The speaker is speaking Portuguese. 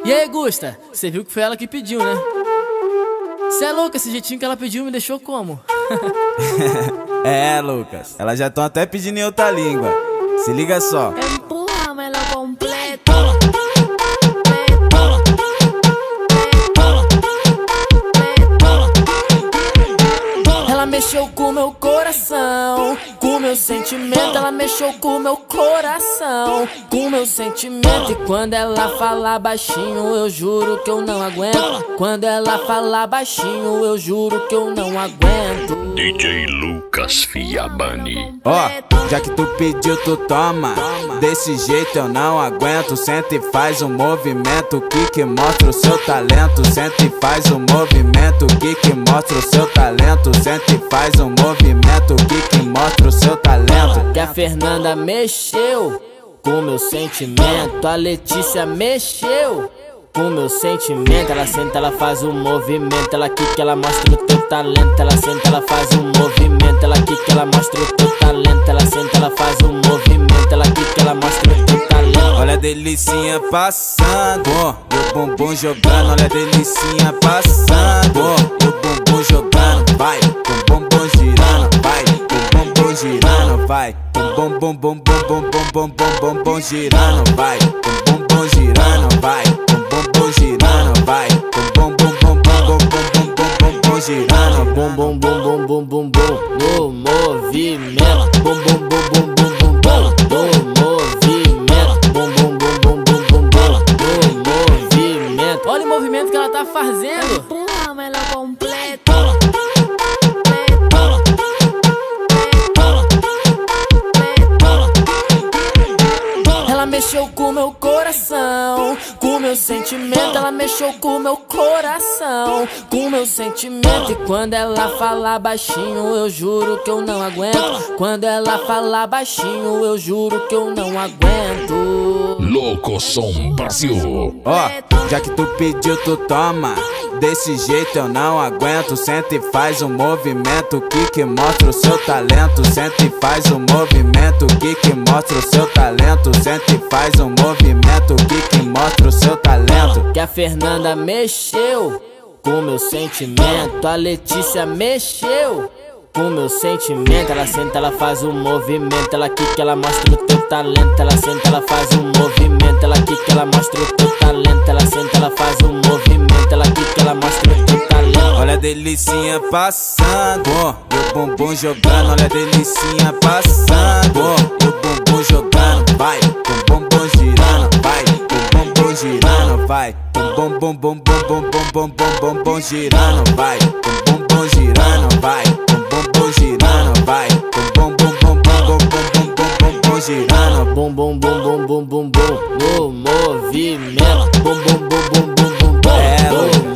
E aí, Gusta, você viu que foi ela que pediu, né? Cê é louco, esse jeitinho que ela pediu me deixou como? É, Lucas, elas já estão até pedindo em outra língua. Se liga só. Empújamelo completo. Ela mexeu com meu coração, com meu sentimento. Ela mexeu com meu coração, com meu sentimento. E quando ela fala baixinho, eu juro que eu não aguento. Quando ela fala baixinho, eu juro que eu não aguento. DJ Lucas Fiabani. Ó, já que tu pediu, tu toma. Desse jeito eu não aguento. Senta e faz um movimento que mostra o seu talento. Senta e faz um movimento que mostra o seu talento. Senta e faz um movimento que mostra o seu talento. Que a Fernanda mexeu com meu sentimento, a Letícia mexeu com meu sentimento. Ela senta, ela faz um movimento, ela quica, ela mostra o teu talento. Ela senta, ela faz um movimento, ela quica, ela mostra o teu talento. Ela senta, ela faz um movimento, ela quica, ela mostra o teu talento. Olha a delicinha passando, e o bumbum jogando. Olha a delicinha passando, e o bumbum jogando. Vai, com o bumbum girando, vai, com o bumbum girando, vai. Com o bumbum bum bum bum bum bum bum bum girando, vai. Com o bumbum girando, vai. Com o bumbum girando, vai. Com o bumbum bum bum bum bum bum bum girando. Bum bum bum bum bum bum bum no movimento. Bum bum bum bum bum bum bum no movimento. Bum bum bum bum bum bum bum no movimento. Olha o movimento que ela tá fazendo. Empújamelo completo. Ela mexeu com meu coração, com meu sentimento. Ela mexeu com meu coração, com meu sentimento. E quando ela fala baixinho, eu juro que eu não aguento. Quando ela fala baixinho, eu juro que eu não aguento. Louco Som Brasil. Ó, já que tu pediu, tu toma. Desse jeito eu não aguento. Senta e faz um movimento que mostra o seu talento. Senta e faz um movimento que mostra o seu talento. Senta e faz um movimento que mostra o seu talento. Que a Fernanda mexeu com meu sentimento, a Letícia mexeu com meu sentimento. Ela senta, ela faz um movimento, ela quica, ela mostra o teu talento. Ela senta, ela faz um movimento, ela quica, ela mostra o teu talento. Ela senta, ela faz um movimento, ela quica, ela mostra o teu talento. Olha a delicinha passando, e o bumbum jogando. Olha a delicinha passando, e o bumbum jogando. Vai, com o bumbum girando, vai, com o bumbum girando, vai. Com o bumbum bum bum bum bum bum bum girando, vai. Com o bumbum girando, vai. Com o bumbum girando, vai. Com o bumbum bum bum bum bum girando. Bum bum bum bum bum bum bum no movimento. Bum bum bum bum bum bum bum no